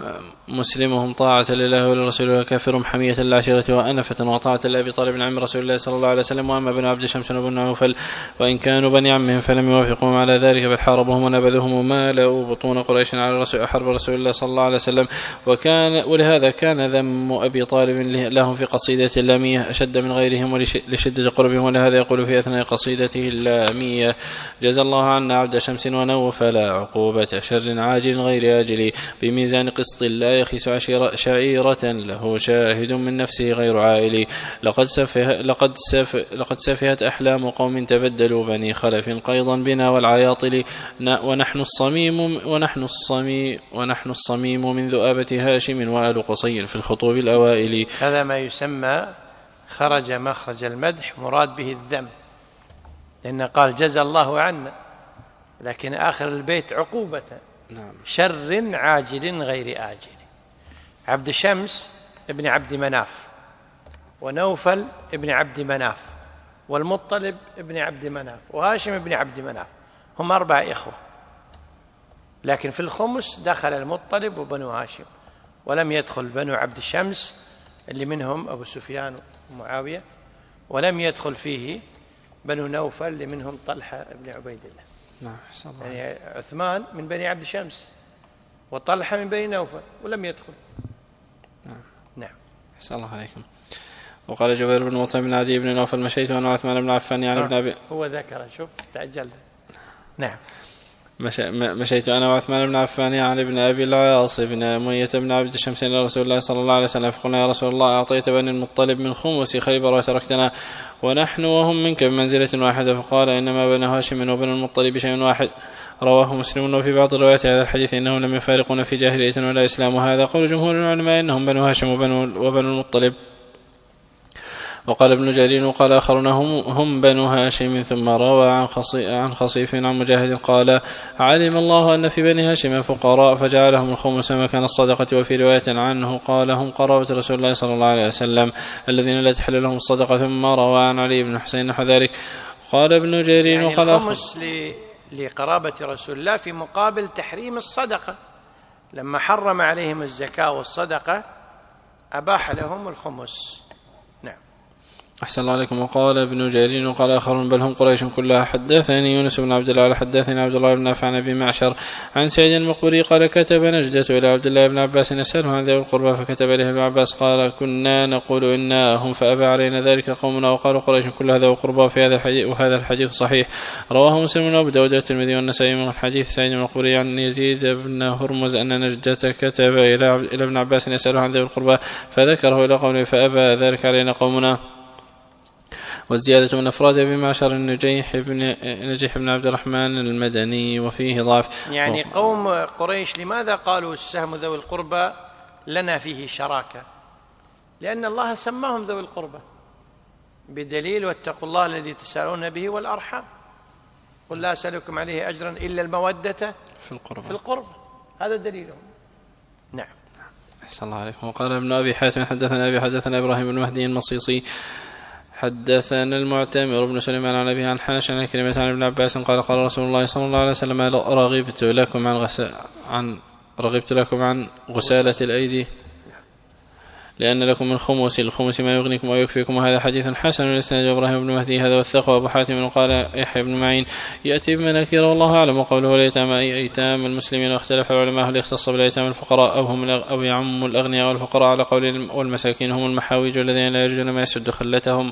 مسلمهم طاعة لله ولرسوله، وكافرهم حمية العشيرة وأنفة وطاعة لأبي طالب عم رسول الله صلى الله عليه وسلم. وأما بنو عبد شمس وبن نوفل وإن كانوا بني عمهم فلم يوافقهم على ذلك، بل حاربهم ونبذوهم ومالوا بطون قريش على رسول حرب رسول الله صلى الله عليه وسلم. وكان ولهذا كان ذم أبي طالب لهم في قصيدة اللامية أشد من غيرهم ولشدة قربهم، ولهذا يقول في أثناء قصيدته اللامية جزى الله عنا عبد شمس ونوفل عقوبة شر عاجل غير آجل، بميزان قسط لا يخيس شعيرة له شاهد من نفسه غير عائل. لقد سفه لقد سف لقد سفهت أحلام قوم تبدلوا بني خلف قيضا بنا والعياطل، ونحن الصميم ونحن الصميم ونحن الصميم من ذؤابة هاشم وآل قصي في الخطوب الأوائل. هذا ما يسمى خرج مخرج المدح مراد به الذم، لأن قال جزى الله عنا، لكن آخر البيت عقوبة شر عاجل غير آجل. عبد شمس ابن عبد مناف، ونوفل ابن عبد مناف، والمطلب ابن عبد مناف، وهاشم ابن عبد مناف، هم أربع إخوة، لكن في الخمس دخل المطلب وبنو هاشم، ولم يدخل بنو عبد الشمس اللي منهم أبو سفيان ومعاوية، ولم يدخل فيه بنو نوفل اللي منهم طلحة ابن عبيد الله. نعم. يعني عثمان من بني عبد الشمس وطلحة من بني نوفل ولم يدخل. نعم. نعم. أحسن الله عليكم. وقال جبير بن مطعم بن عدي بن نوفل مشيت أنا وعثمان بن عفان يعني ابن أبي هو ذكر، شوف تعجل. نعم. مشيت أنا وعثمان بن عفان عن ابن أبي العاص بن أمية بن عبد الشمس إلى رسول الله صلى الله عليه وسلم، فقلنا يا رسول الله أعطيت بني المطلب من خمس خيبر وتركتنا ونحن وهم منك بمنزلة واحدة، فقال إنما بني هاشم وبني المطلب شيء واحد. رواه مسلم. وفي بعض الروايات هذا الحديث إنهم لم يفارقون في جاهلية ولا إسلام، وهذا قول جمهور العلماء إنهم بنو هاشم وبنو, وبنو المطلب. وقال ابن جرير وقال آخرون هم, هم بنو هاشم. ثم روى عن, خصي عن خصيف عن مجاهد قال علم الله أن في بني هاشم فقراء فجعلهم الخمس مكان الصدقة. وفي رواية عنه قال هم قرابة رسول الله صلى الله عليه وسلم الذين لا تحل لهم الصدقة. ثم روى عن علي بن حسين نحو ذلك. قال ابن جرير يعني وقال الخمس لقرابة رسول الله في مقابل تحريم الصدقة، لما حرم عليهم الزكاة والصدقة أباح لهم الخمس. نعم. أحسن الله عليكم. وقال ابن جرير وقال آخرون بل هم قريش كلها. حدثني يونس بن عبد الله حدثني عبد الله بن نافع عن أبي معشر عن سعيد المقبري قال كتب نجدة إلى عبد الله بن عباس يسأله عن ذوي القربى فكتب إليه ابن عباس قال كنا نقول إنا هم فأبى علينا ذلك قومنا وقالوا قريش كلها ذوي القربى في هذا الحديث وهذا الحديث صحيح. رواه مسلم وأبو داود والترمذي والنسائي من حديث سعيد المقبري عن يزيد بن هرمز أن نجدة كتب إلى إلى ابن عباس يسأله عن ذوي القربى فذكره إلى قوله فأبى ذلك علينا قومنا. والزيادة من أفراد أبي معشر النجيح بن نجيح بن عبد الرحمن المدني وفيه ضعف. يعني قوم قريش لماذا قالوا السهم ذوي القربى لنا فيه شراكة؟ لأن الله سماهم ذوي القربى بدليل واتقوا الله الذي تساءلون به والأرحام قل لا أسألكم عليه أجرا إلا المودة في القربى في القربى هذا دليلهم. نعم. أحسن الله عليكم. وقال ابن أبي حاتم حدثنا أبي حدثنا إبراهيم بن مهدي المصيصي حدثنا المعتمر بن سليمان عن أبي عن حنش عن كلمة عن ابن عباس قال قال رسول الله صلى الله عليه وسلم رغبت لكم عن غس... عن رغبت لكم عن غسالة الأيدي لأن لكم من خمس الخمس ما يغنيكم ويكفيكم. وهذا حديث حسن الإسناد. إبراهيم بن مهدي هذا والثقة. أبو حاتم قال يحيى بن معين يأتي بمناكير والله أعلم. وقوله الأيتام أي أيتام المسلمين. واختلف العلماء هل يختص بالأيتام الفقراء أو هم أو يعم الأغنياء والفقراء على قول والمساكين هم المحاويج الذين لا يجدون ما يسد خلتهم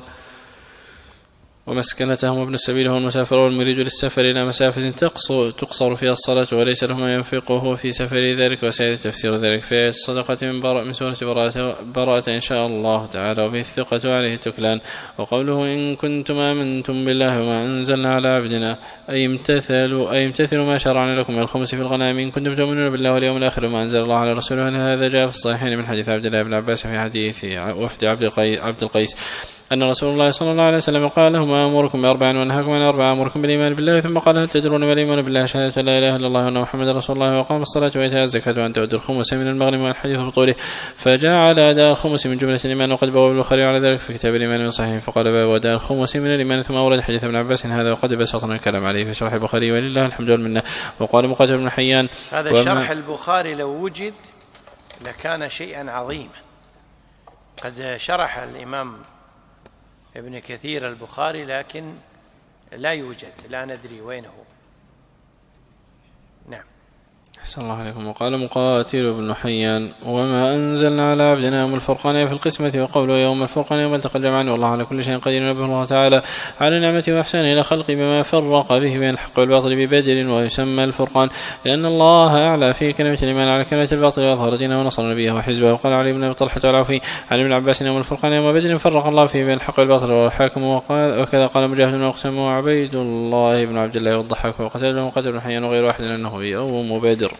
ومسكنتهم وابن السبيل هو المسافر والمريد للسفر إلى مسافة تقصر فيها الصلاة وليس له ما ينفقه في سفر ذلك. وسيأتي تفسير ذلك في آية الصدقة من, براء من سورة براءة, براءة إن شاء الله تعالى. وفي الثقة عليه تكلان. وقوله إن كنتم آمنتم بالله وما أنزلنا على عبدنا أي امتثلوا أي امتثلوا ما شرعنا لكم من الخمس في الغنائم إن كنتم تؤمنون بالله واليوم الآخر وما أنزل الله على رسوله. هذا جاء في الصحيحين من حديث عبد الله بن عباس في حديث وفد عبد القيس أن رسول الله صلى الله عليه وسلم قال لهم أمركم بأربع وأنهاكم عن أربع. أمركم بالإيمان بالله ثم قال هل تدرون ما الإيمان بالله؟ شهادة لا إله إلا الله وأن محمد رسول الله وقام الصلاة وإيتاء الزكاة وأن تؤدوا الخمس من المغنم. والحديث بطوله فجعل أداء الخمس من جملة الإيمان. وقد بواب البخاري على ذلك في كتاب الإيمان من صحيح فقال باب أداء الخمس من الإيمان ثم أورد حديث ابن عباس هذا وقد بسطنا الكلام عليه في شرح البخاري ولله الحمد والمنة. وقال مقاتل بن حيان هذا شرح البخاري لو وجد لكان شيئا عظيما. قد شرح الإمام ابن كثير البخاري لكن لا يوجد لا ندري وين هو. نعم. أحسن الله عليكم. وقال مقاتل بن حيان وما أنزلنا على عبدنا يوم الفرقان في القسمة. وقوله يوم الفرقان يوم التقى الجمعان والله على كل شيء قدير. نبه الله تعالى على نعمته وإحسانه إلى خلقه بما فرق به بين الحق والباطل ببدر ويسمى الفرقان لأن الله أعلى في كلمة الإيمان على كلمة الباطل وأظهر دينه ونصر نبيه وحزبه. وقال علي بن أبي طلحة العوفي عن ابن عباس يوم الفرقان يوم بدر فرق الله فيه بين الحق والباطل والحاكم. وكذا قال مجاهد وأقسم وعبيد الله بن عبد الله والضحاك وقتل مقاتل بن حيان وغير واحد أنه يوم بدر.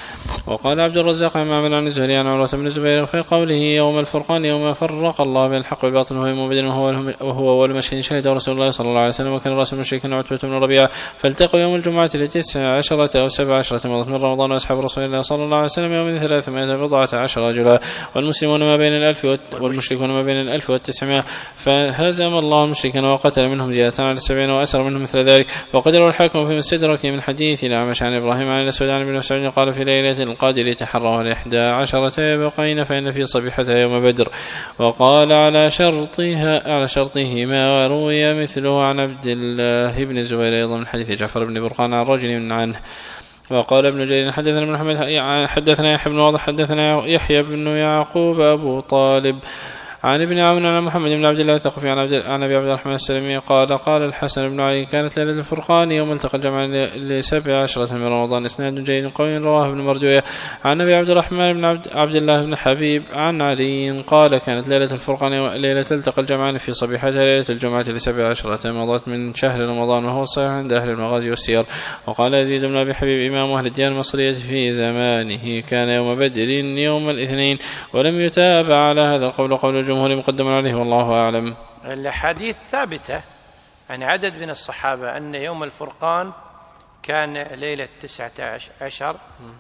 وقال عبد الرزاق عن معمر عن الزهري عن عروة بن الزبير في قوله يوم الفرقان يوم فرق الله بين الحق والباطل وهو يوم بدر وهو أول مشهد شهد رسول الله صلى الله عليه وسلم. وكان رأس المشركين عتبة بن ربيعة فالتقوا يوم الجمعة لتسع عشرة أو سبع عشرة مضت من رمضان. وأصحاب رسول الله صلى الله عليه وسلم يوم ثلاثمائة بضعة عشر رجلا والمسلمون ما بين الألف والمشركون ما بين الألف والتسعمائة فهزم الله المشركين وقتل منهم زيادة على السبعين وأسر منهم مثل ذلك. وقدر الحاكم في مستدرك من حديث الأعمش عن إبراهيم عن الأسود عن ابن مسعود قال في ليلة القادر تحروا الإحدى عشرة يبقين فإن في صبيحتها يوم بدر. وقال على شرطها على شرطه ما روي مثله عن عبد الله بن الزبير أيضا من حديث جعفر بن برقان عن رجل عنه. وقال ابن جرير حدثنا محمد حدثنا يحيى بن واضح حدثنا يحيى بن يعقوب أبو طالب عن ابن عون عن محمد بن عبد الله الثقفي عن عن ابي عبد الرحمن السلمي قال قال الحسن بن علي كانت ليله الفرقان يوم التقى الجمعان لسبع عشرة من رمضان. اسناد جيد قوي رواه ابن مردويه عن ابي عبد الرحمن بن عبد, عبد الله بن حبيب عن علي قال كانت ليله الفرقان ليله التقى الجمعان في صبيحتها ليله الجمعه لسبع عشرة مضت من شهر رمضان وهو الصحيح عند اهل المغازي والسير. وقال يزيد بن ابي حبيب امام اهل الديانه المصريه في زمانه كان يوم بدر يوم الاثنين ولم يتابع على هذا القول قول الجمهور مقدم عليه والله أعلم. الحديث ثابتة عن عدد من الصحابة أن يوم الفرقان كان ليلة تسعة عشر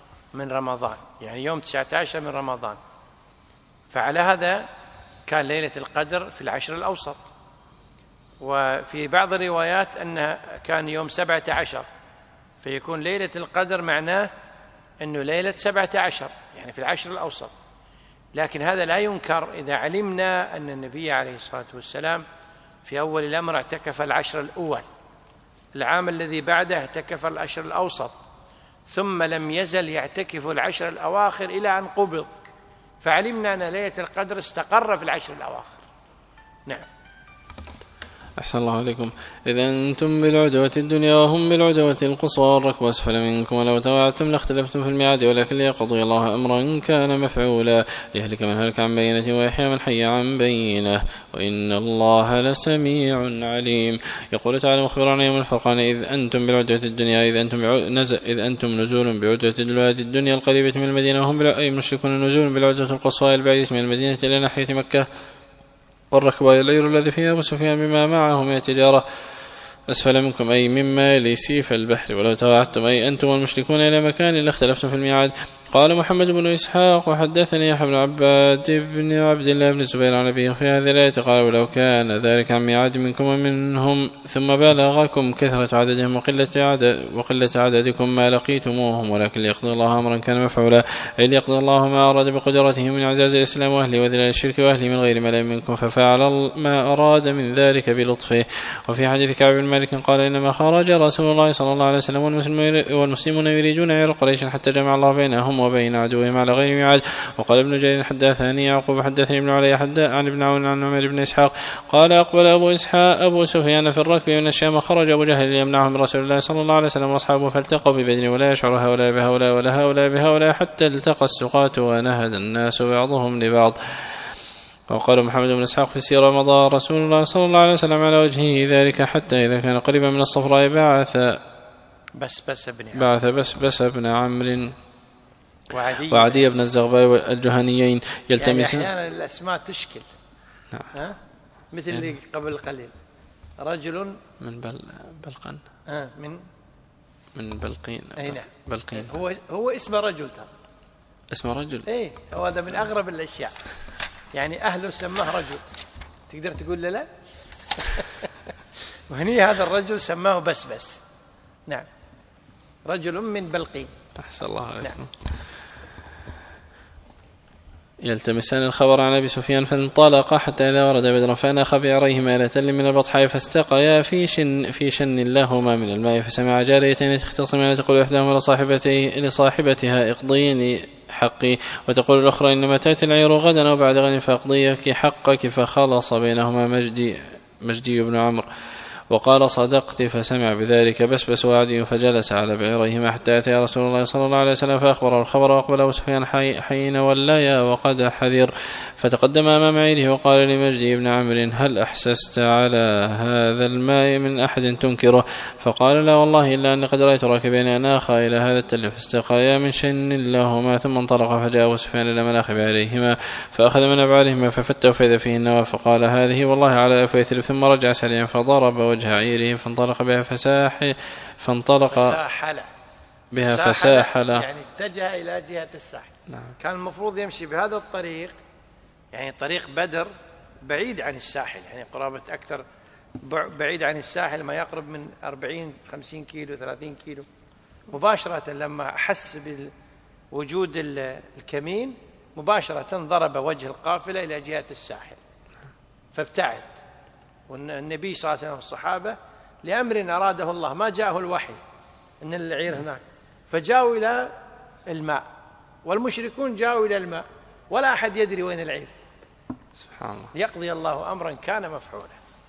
من رمضان يعني يوم تسعة عشر من رمضان. فعلى هذا كان ليلة القدر في العشر الأوسط. وفي بعض الروايات أنها كان يوم سبعة عشر فيكون ليلة القدر معناه أنه ليلة سبعة عشر يعني في العشر الأوسط. لكن هذا لا ينكر إذا علمنا أن النبي عليه الصلاة والسلام في أول الأمر اعتكف العشر الأول، العام الذي بعده اعتكف العشر الأوسط، ثم لم يزل يعتكف العشر الأواخر إلى أن قبض، فعلمنا أن ليلة القدر استقر في العشر الأواخر. نعم. أحسن الله عليكم. إذا أنتم بالعدوة الدنيا وهم بالعدوة القصوى والركب أسفل منكم، ولو تواعدتم لاختلفتم في الميعاد، ولكن ليقضي الله أمرا كان مفعولا ليهلك من هلك عن بينة ويحيى من حي عن بينة، وإن الله لسميع عليم. يقول تعالى مخبرا عن يوم الفرقان: إذ أنتم بالعدوة الدنيا إذ أنتم, نزل إذ أنتم نزول بعدوة الوادي الدنيا القريبة من المدينة، وهم أي مشركون نزول بالعدوة القصوى البعيدة من المدينة إلى ناحية مكة، والركب العير الذي فيها أبو سفيان بما معه من التجارة أسفل منكم أي مما لسيف البحر، ولو تواعدتم أي أنتم والمشركون إلى مكان لاختلفتم في الميعاد. قال محمد بن إسحاق: وحدثني يحيى بن عباد بن عبد الله بن الزبير عن أبيه في هذه الآية قال: ولو كان ذلك عن ميعاد منكم ومنهم ثم بلغكم كثرة عددهم وقلة, عدد وقلة عددكم ما لقيتموهم، ولكن ليقضي الله أمرا كان مفعولا، أي ليقضي الله ما أراد بقدرته من إعزاز الإسلام وأهله وذلال الشرك وأهله من غير ملأ منكم، ففعل ما أراد من ذلك بلطفه. وفي حديث كعب بن مالك قال: إنما خرج رسول الله صلى الله عليه وسلم والمسلمون يريدون عير قريش حتى جمع الله بينهم وبين عدوهم على غير ميعاد. وقال ابن جرير: حدثني يعقوب حدثني ابن علي عن ابن عون عن عمر بن إسحاق قال: أقبل أبو إسحاق أبو سفيان في الركب من الشام، خرج أبو جهل ليمنعهم رسول الله صلى الله عليه وسلم وأصحابه، فالتقوا ببدر ولا يشعر هؤلاء بهؤلاء ولا هؤلاء بهؤلاء حتى التقى السقاة ونهد الناس بعضهم لبعض. وقال محمد بن إسحاق في السيرة: مضى رسول الله صلى الله عليه وسلم على وجهه ذلك حتى إذا كان قريبا من الصفراء بعث بس بس بن بعث بس بس بن عمرو وعدي, وعدي بن الزغباء الجهنيين يلتمسون. يعني أحيانا الأسماء تشكل. نعم. ها؟ مثل اللي قبل قليل رجل من بل بلقن آه من من بلقين. أي نعم. بلقين هو هو اسم رجل ترى. اسم رجل. إيه هذا من أغرب الأشياء، يعني أهله سماه رجل، تقدر تقول له لا. وهني هذا الرجل سماه بس بس. نعم. رجل من بلقين. أحسن الله عليكم. نعم. يلتمسان الخبر عن أبي سفيان، فانطلق حتى إذا ورد بدرا فأناخ بعريهما إلى تل من البطحاء، فاستقيا في شن في شن لهما من الماء، فسمع جاريتين تختصمان تقول إحداهما لصاحبتها: اقضيني حقي، وتقول الأخرى: إنما تأتي العير غدا أو بعد غد فأقضيك حقك، فخلص بينهما مجدي مجدي بن عمرو. وقال: صدقت. فسمع بذلك بسبس وعدي، فجلس على بعيريهما حتى أتى رسول الله صلى الله عليه وسلم فأخبره الخبر، وأقبل أبو سفيان حين ولايا وقد حذر، فتقدم أمام عيره وقال لمجدي بن عمرو: هل أحسست على هذا الماء من أحد تنكره؟ فقال: لا والله، إلا أن قد رأيت راكبين أناخا إلى هذا التل فاستقايا من شن لهما، ثم انطلق فجاء أبو سفيان إلى مناخ بعيريهما فأخذ من أبعارهما ففته فإذا فيه النوى، فقال: هذه والله على أفيثل، ثم رجع سريعا فضرب وجه عيره فانطلق بها فساح فانطلق فساحل بها فساحل يعني اتجه إلى جهة الساحل. نعم. كان المفروض يمشي بهذا الطريق، يعني طريق بدر بعيد عن الساحل، يعني قرابة أكثر بعيد عن الساحل ما يقرب من أربعين خمسين كيلو ثلاثين كيلو. مباشرة لما أحس بوجود الكمين مباشرة ضرب وجه القافلة إلى جهة الساحل فابتعد. والنبي صلى الله عليه وسلم والصحابة لأمر أراده الله، ما جاءه الوحي أن العير هناك، فجاءوا إلى الماء، والمشركون جاءوا إلى الماء، ولا أحد يدري وين العير. سبحان الله. ليقضي الله أمرا كان مفعولا.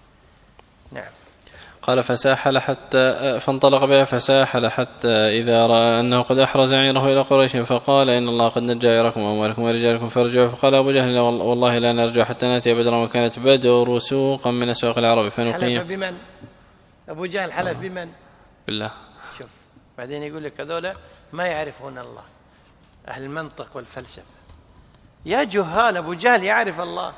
نعم. قال: فساحل حتى فانطلق بها فساحل حتى إذا رأى أنه قد أحرز عيره إلى قريش، فقال: إن الله قد نجى عيركم وأموالكم ورجالكم فارجعوا. فقال أبو جهل: والله لا نرجع حتى نأتي بدرا، وكانت بدر سوقا من أسواق العرب فنقيم. حلف بمن؟ أبو جهل حلف بمن؟ بالله. شوف بعدين يقول لك هذولا ما يعرفون الله، أهل المنطق والفلسفة. يا جهال، أبو جهل يعرف الله،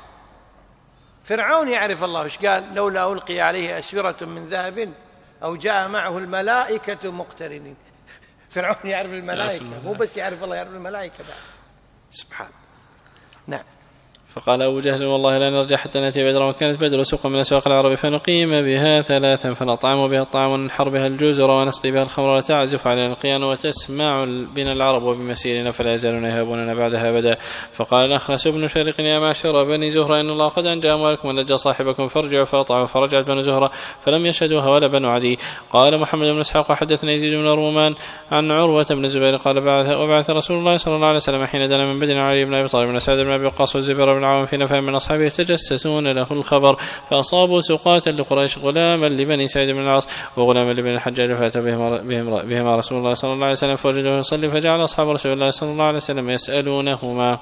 فرعون يعرف الله. وش قال؟ لولا ألقي عليه أسورة من ذهب أو جاء معه الملائكة مقترنين. فرعون يعرف الملائكة، مو بس يعرف الله، يعرف الملائكة بعد. سبحان. نعم. فقال أبو جهل والله لا نرجع حتى نأتي بدرا، وكانت بدر سوق من أسواق العرب، فنقيم بها ثلاثا فنطعم بها الطعام وننحر بها الجزر ونسقي بها الخمر وتعزف علينا القيان وتسمع بنا العرب وبمسيرنا فلا يزالون يهابوننا بعدها أبدا. فقال الأخنس بن شريق يا معشر بني زهرة إن الله قد أنجى أموالكم ونجى صاحبكم فارجعوا فأطعوا، فرجعت بنو زهرة فلم يشهدوها ولا بنو عدي. قال محمد بن إسحاق حدثنا يزيد بن رومان عن عروة بن الزبير قال بعث وبعث رسول الله صلى الله عليه وسلم حين دنا من بدر علي بن أبي طالب بن سعد بن أبي وقاص والزبير بن عوام في نفر من أصحابه يتجسسون له الخبر، فأصابوا سقاة لقريش غلاما لبني سعيد بن العاص وغلاما لبني الحجاج، فأتى بهما رسول الله صلى الله عليه وسلم فوجده يصلي، فجعل أصحاب رسول الله صلى الله عليه وسلم يسألونهما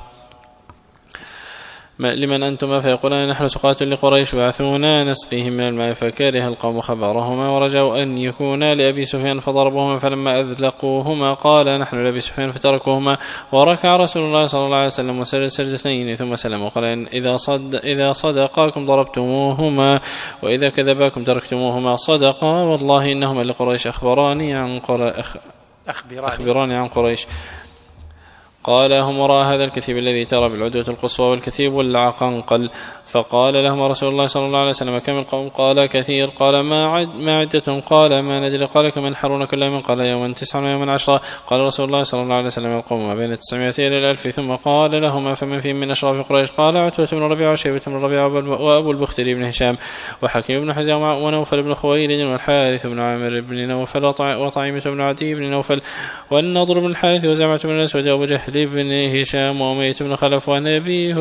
لمن أنتما؟ فيقولان نحن سقاة لقريش بعثونا نسقيهم من الماء، فكره القوم خبرهما ورجوا أن يكونا لأبي سفيان فضربوهما، فلما أذلقوهما قال نحن لأبي سفيان فتركوهما، وركع رسول الله صلى الله عليه وسلم وسجد سجدتين ثم سلم وقال إذا, صد إذا صدقاكم ضربتموهما وإذا كذباكم تركتموهما، صدقا والله إنهما لقريش أخبراني عن, أخ... أخبراني عن قريش. قال هم وراء هذا الكثيب الذي ترى بالعدوة القصوى والكثيب العقنقل. فقال لهم رسول الله صلى الله عليه وسلم كم القوم؟ قال كثير. قال ما, عد ما عدة؟ قال ما ندري. قال كم ينحرون كل يوم؟ قال يوما تسعا ويوما عشرة. قال رسول الله صلى الله عليه وسلم القوم ما بين تسعمائة إلى الألف. ثم قال لهما فمن فيهم من أشراف قريش؟ قال عتبة بن ربيعة وشيبة بن ربيعة وأبو البختري بن هشام وحكيم بن حزام ونوفل بن خويلد والحارث بن عامر بن نوفل وطعيمة بن عدي بن نوفل والنضر بن الحارث وزعمة بن الأسود وأبو جهل بن هشام وأمية بن خلف ونبيه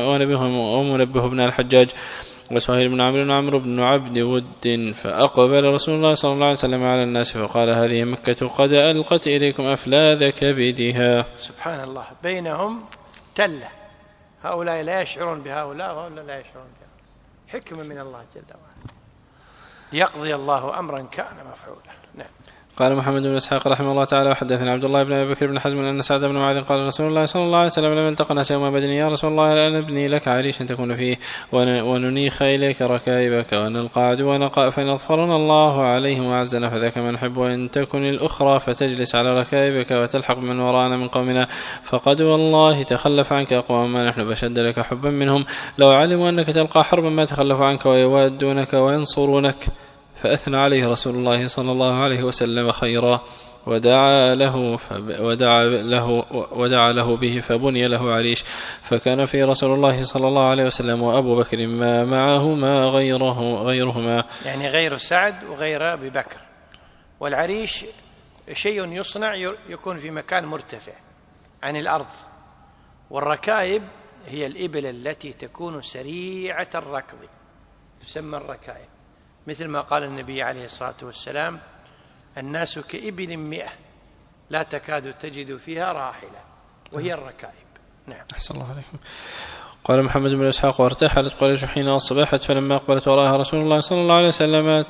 ومنبه بن الحجاج وسهيل بن عمرو بن عمرو بن عبد ود. فأقبل رسول الله صلى الله عليه وسلم على الناس فقال هذه مكة قد ألقت إليكم أفلاذ كبدها. سبحان الله، بينهم تلة، هؤلاء لا يشعرون بهؤلاء وهؤلاء لا يشعرون بها، حكمة من الله جل وعلا ليقضي الله أمرا كان مفعولا. نعم. قال محمد بن إسحاق رحمه الله تعالى وحدثنا عبد الله بن أبي بكر بن حزم أن سعد بن معاذ قال رسول الله صلى الله عليه وسلم لمن التقى يوم بدر يا رسول الله لا نبني لك عريشا تكون فيه وننيخ إليك ركائبك ونلقى عدونا فإن أظفرنا الله عليهم وعزنا فذاك ما نحب، وإن تكن الأخرى فتجلس على ركائبك وتلحق من ورانا من قومنا، فقد والله تخلف عنك أقوام ما نحن بشد لك حبا منهم، لو علموا أنك تلقى حربا ما تخلفوا عنك ويوادونك وينصرونك. فأثنى عليه رسول الله صلى الله عليه وسلم خيرا ودعا له, ودعا له, ودعا له به فبني له عريش، فكان في رسول الله صلى الله عليه وسلم وأبو بكر ما معهما غيره غيرهما، يعني غير سعد وغير أبي بكر. والعريش شيء يصنع يكون في مكان مرتفع عن الأرض، والركائب هي الإبل التي تكون سريعة الركض تسمى الركائب، مثل ما قال النبي عليه الصلاة والسلام الناس كإبل مئة لا تكاد تجد فيها راحلة، وهي الركائب. نعم. أحسن الله عليكم. قال محمد بن إسحاق وارتحلت قريش حين أصبحت، فلما أقبلت وراها رسول الله صلى الله عليه وسلم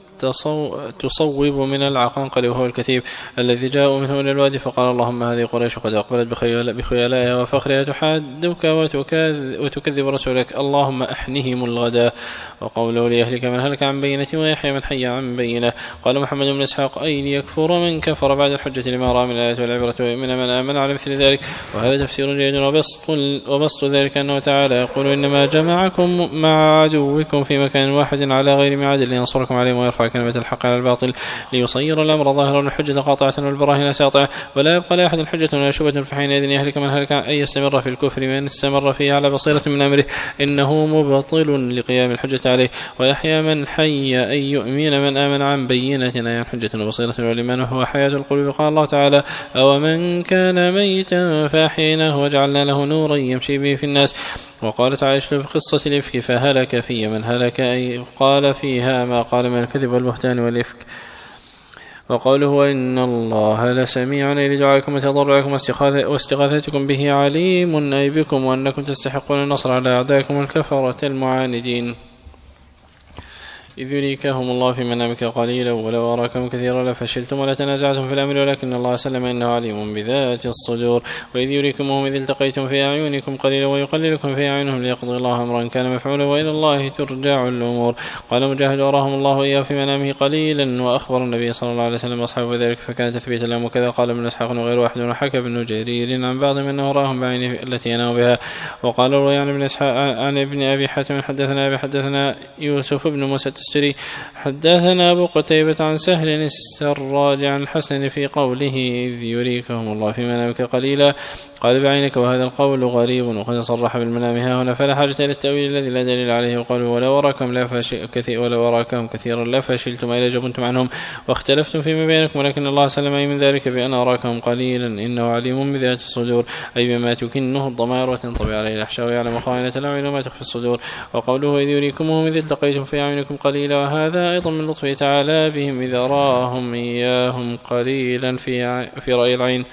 تصوب من العقنقل وهو الكثيب الذي جاء منه إلى الوادي، فقال اللهم هذه قريش قد أقبلت بخيالها وفخرها تحادك وتكذب رسولك، اللهم أحنهم الغدا. وقوله ليهلك من هلك عن بينة ويحيى من حي عن بينة. قال محمد بن إسحاق أين يكفر من كفر بعد الحجة لما رأى من الآيات والعبرة ويؤمن من آمن على مثل ذلك. وهذا تفسير جيد، وبسط, وبسط ذلك أنه تعالى يقول إنما جمعكم مع عدوكم في مكان واحد على غير ميعاد لينصركم عليهم ويرفع كلمة الحق على الباطل ليصير الأمر ظاهرا والحجة قاطعة والبراهين ساطعة، ولا يبقى لأحد الحجة ولا شبهة، فحينئذ يهلك من هلك أن يستمر في الكفر من استمر فيه على بصيرة من أمره إنه مبطل لقيام الحجة عليه، ويحيى من حي أن يؤمن من آمن عن بينة عن حجة وبصيرة، والإيمان هو حياة القلوب. قال الله تعالى أو من كان ميتا فأحييناه وجعلنا له نورا يمشي به في الناس. وقالت عائشة في قصة الإفك فهلك في من هلك أي قال فيها ما قال من الكذب والبهتان والإفك. وقوله إن الله لسميع لدعائكم وتضرعكم واستغاثتكم به عليم أي بكم وأنكم تستحقون النصر على أعدائكم الكفرة المعاندين. إذ يريكهم الله في منامك قليلا ولو أراكم كثيرا لفشلتم ولا تنازعتم في الأمر ولكن الله سلم إنه عليم بذات الصدور. وإذ يريكمهم إذ التقيتم في أعينكم قليلا ويقللكم في أعينهم ليقضي الله أمرا كان مفعولا وإلى الله ترجع الأمور. قال مجاهد وراهم الله إياه في منامه قليلا وأخبر النبي صلى الله عليه وسلم أصحابه ذلك فكان تثبيت لهم وكذا قال ابن إسحاق وغير واحد وحكى ابن جرير عن بعض من أنه راهم بعينه التي ينام بها. وقال روي عن ابن إسحاق عن ابن أبي حاتم حدثنا أبي حدثنا يوسف بن موسى التستري حدثنا أبو قتيبة عن سهل السراج عن الحسن في قوله إذ يريكهم الله في منامك قليلا قال بعينك وهذا القول غريب وقد صرح بالمنام ها هنا فلا حاجة إلى التأويل الذي لا دليل عليه. وقالوا ولا وراكم لا فشل كثير ولا وراكم كثيرا لا فشلتم إذا جبنتم عنهم واختلفتم فيما بينكم ولكن الله سلم من ذلك بأن أراكم قليلا إنه عليم بذات الصدور أي بما تكنه الضمائر وتنطبع عليه الأحشاء ويعلم خائنة الأعين وما تخفي الصدور. وقوله إذ يريكمهم إذ التقيتم في أعينكم قليلا وهذا أيضا من لطفه تعالى بهم إذا راهم إياهم قليلا في في رأي العين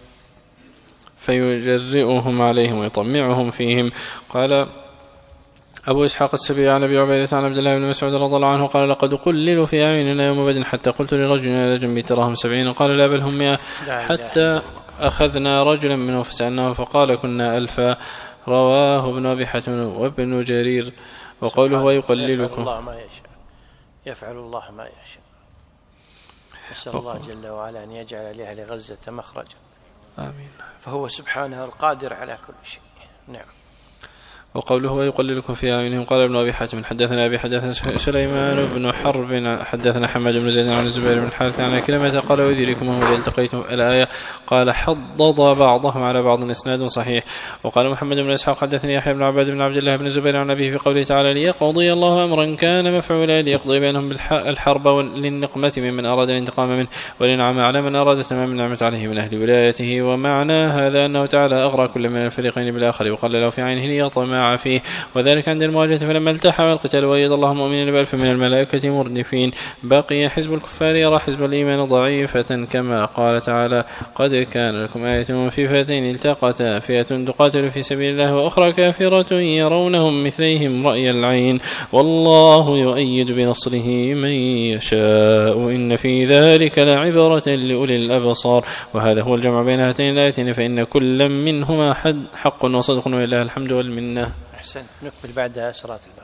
فيجرئهم عليهم ويطمعهم فيهم. قال أبو إسحاق السبيعي عن أبي عبيدة عن عبد الله بن مسعود رضي الله عنه قال لقد قللوا في أعيننا يوم بدر حتى قلت لرجل على جنبي تراهم سبعين قال لا بل هم مئة حتى أخذنا رجلا منه فسألناه فقال كنا ألفا. رواه ابن أبي حاتم وابن جرير. وقوله ويقللكم يفعل الله ما يشاء يفعل الله ما يشاء. نسأل الله جل وعلا أن يجعل لأهل غزة مخرجا آمين فهو سبحانه القادر على كل شيء. نعم. وقوله ويقللكم في أعينهم قال ابن أبي حاتم حدثنا أبي حدثنا سليمان بن حرب حدثنا حماد بن زيد عن الزبير بن الحارث عن كلمة قال ويدركم وإذا التقيتم الآية قال حضض بعضهم على بعض إسناد صحيح. وقال محمد بن إسحاق حدثني يحيى بن عباد بن عبد الله بن الزبير عن أبيه في قوله تعالى ليقضي الله أمرا كان مفعولا ليقضي بينهم بالحرب للنقمة ممن أراد الانتقام منه ولنعم على من أراد تمام النعمة عليه من أهل ولايته. ومعنى هذا أنه تعالى أغرى كل من الفريقين بالآخر وقال له في عينه ليطمع فيه وذلك عند المواجهة فلما التحم القتال وأيد الله المؤمنين بألف من الملائكة مردفين. بقي حزب الكفار يرى حزب الإيمان ضعيفة كما قال تعالى قد كان لكم آية في فئتين التقتا فئة تقاتل في سبيل الله وأخرى كافرة يرونهم مثليهم رأي العين والله يؤيد بنصره من يشاء إن في ذلك لعبرة لأولي الأبصار. وهذا هو الجمع بين هاتين الآيتين فإن كل منهما حق وصدق ولله الحمد والمنة. أحسن. نكمل بعدها صلاة